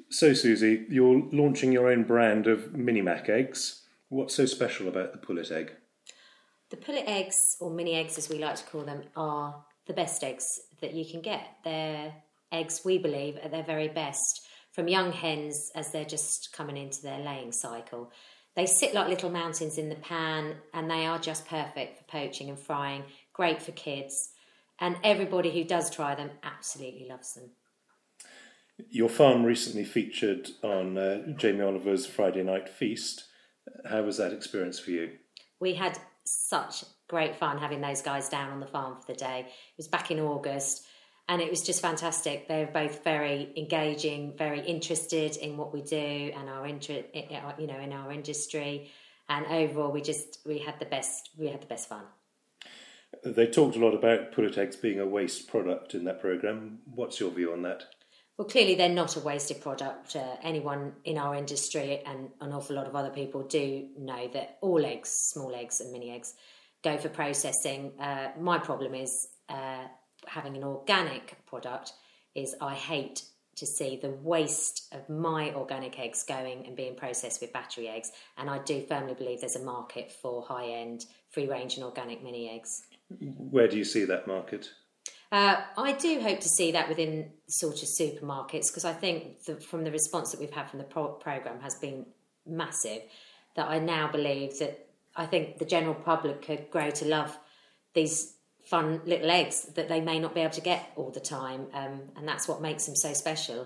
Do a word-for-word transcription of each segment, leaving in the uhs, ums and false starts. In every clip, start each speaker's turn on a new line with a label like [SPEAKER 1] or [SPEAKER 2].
[SPEAKER 1] So, Susie, you're launching your own brand of Mini Mac eggs. What's so special about the pullet egg?
[SPEAKER 2] The pullet eggs, or mini eggs as we like to call them, are the best eggs that you can get. They're eggs, we believe, at their very best from young hens as they're just coming into their laying cycle. They sit like little mountains in the pan, and they are just perfect for poaching and frying, great for kids. And everybody who does try them absolutely loves them.
[SPEAKER 1] Your farm recently featured on uh, Jamie Oliver's Friday Night Feast. How was that experience for you?
[SPEAKER 2] We had such great fun having those guys down on the farm for the day. It was back in August, and it was just fantastic. They were both very engaging, very interested in what we do and our inter- you know, in our industry. And overall, we just we had the best we had the best fun.
[SPEAKER 1] They talked a lot about pullet eggs being a waste product in that programme. What's your view on that?
[SPEAKER 2] Well, clearly they're not a wasted product. Uh, anyone in our industry and an awful lot of other people do know that all eggs, small eggs and mini eggs, go for processing. Uh, my problem is uh, having an organic product is I hate to see the waste of my organic eggs going and being processed with battery eggs. And I do firmly believe there's a market for high-end, free-range and organic mini eggs.
[SPEAKER 1] Where do you see that market?
[SPEAKER 2] Uh, I do hope to see that within sort of supermarkets, because I think the, from the response that we've had from the pro- programme has been massive, that I now believe that I think the general public could grow to love these fun little eggs that they may not be able to get all the time, um, and that's what makes them so special.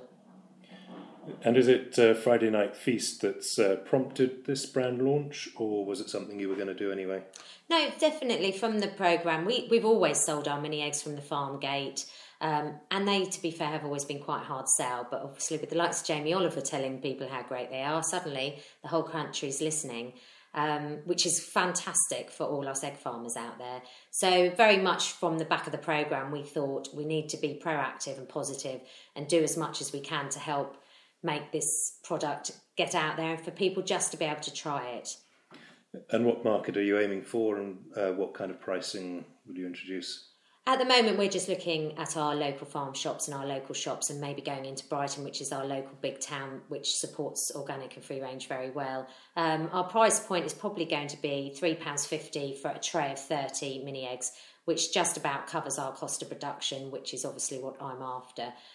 [SPEAKER 1] And is it uh, Friday Night Feast that's uh, prompted this brand launch, or was it something you were going to do anyway?
[SPEAKER 2] No, definitely from the programme. We, we've always sold our mini eggs from the farm gate, um, and they, to be fair, have always been quite hard sell, but obviously with the likes of Jamie Oliver telling people how great they are, suddenly the whole country's listening, um, which is fantastic for all us egg farmers out there. So very much from the back of the programme, we thought we need to be proactive and positive and do as much as we can to help make this product get out there and for people just to be able to try it.
[SPEAKER 1] And what market are you aiming for, and uh, what kind of pricing will you introduce?
[SPEAKER 2] At the moment, we're just looking at our local farm shops and our local shops, and maybe going into Brighton, which is our local big town, which supports organic and free range very well. Um, our price point is probably going to be three pounds fifty for a tray of thirty mini eggs, which just about covers our cost of production, which is obviously what I'm after.